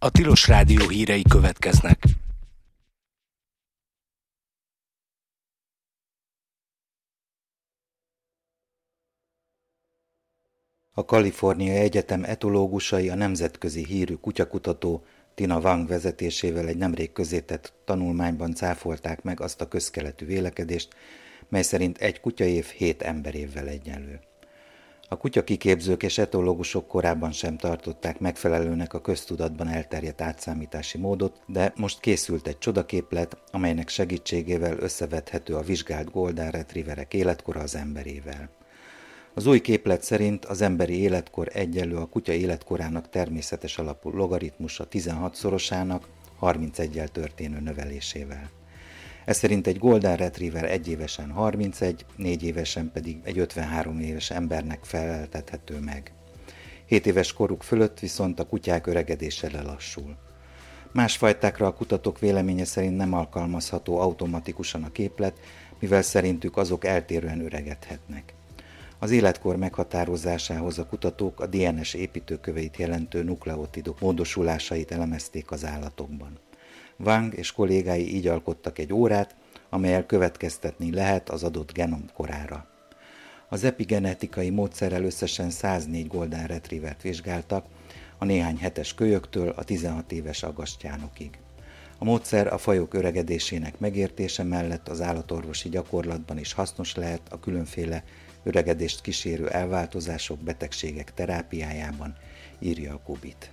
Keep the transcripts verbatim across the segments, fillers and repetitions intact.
A Tilos Rádió hírei következnek. A Kaliforniai Egyetem etológusai a nemzetközi hírű kutyakutató Tina Wang vezetésével egy nemrég közzétett tanulmányban cáfolták meg azt a közkeletű vélekedést, mely szerint egy kutyaév hét emberévvel egyenlő. A kutyakiképzők és etológusok korábban sem tartották megfelelőnek a köztudatban elterjedt átszámítási módot, de most készült egy csodaképlet, amelynek segítségével összevethető a vizsgált Golden Retrieverek életkora az emberével. Az új képlet szerint az emberi életkor egyenlő a kutya életkorának természetes alapú logaritmusa tizenhatszorosának, harminceggyel történő növelésével. Ez szerint egy Golden Retriever egy évesen harmincegy, négy évesen pedig egy ötvenhárom éves embernek feleltethető meg. hét éves koruk fölött viszont a kutyák öregedése lelassul. Más fajtákra a kutatók véleménye szerint nem alkalmazható automatikusan a képlet, mivel szerintük azok eltérően öregedhetnek. Az életkor meghatározásához a kutatók a dé en es építőköveit jelentő nukleotidok módosulásait elemezték az állatokban. Wang és kollégái így alkottak egy órát, amellyel következtetni lehet az adott genom korára. Az epigenetikai módszerrel összesen száznégy Golden Retrievert vizsgáltak, a néhány hetes kölyöktől a tizenhat éves agasztjánokig. A módszer a fajok öregedésének megértése mellett az állatorvosi gyakorlatban is hasznos lehet a különféle öregedést kísérő elváltozások, betegségek terápiájában, írja a Kubit.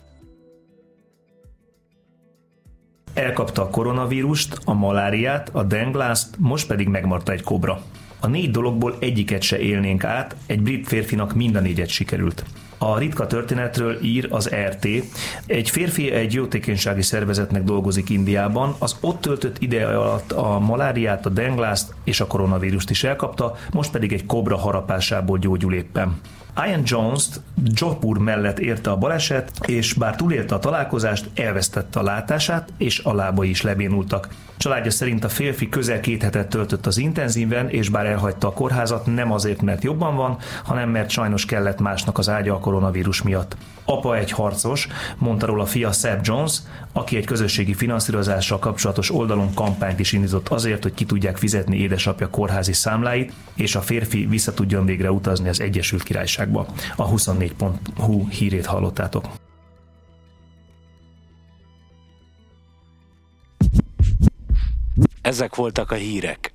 Elkapta a koronavírust, a maláriát, a denglást, most pedig megmarta egy kobra. A négy dologból egyiket se élnénk át, egy brit férfinak mind a négyet sikerült. A ritka történetről ír az er té. Egy férfi egy jótékonysági szervezetnek dolgozik Indiában, az ott töltött ideje alatt a maláriát, a denglást és a koronavírust is elkapta, most pedig egy kobra harapásából gyógyul éppen. Ian Jones-t Jodhpur mellett érte a baleset, és bár túlélte a találkozást, elvesztette a látását, és a lábai is lebénultak. Családja szerint a férfi közel két hetet töltött az intenzíven, és bár elhagyta a kórházat, nem azért, mert jobban van, hanem mert sajnos kellett másnak az ágya a koronavírus miatt. Apa egy harcos, mondta róla fia Seb Jones, aki egy közösségi finanszírozással kapcsolatos oldalon kampányt is indított azért, hogy ki tudják fizetni édesapja kórházi számláit, és a férfi vissza tudjon végre utazni az Egyesült Királyságba. A huszonnégy pont hu hírét hallottátok. Ezek voltak a hírek.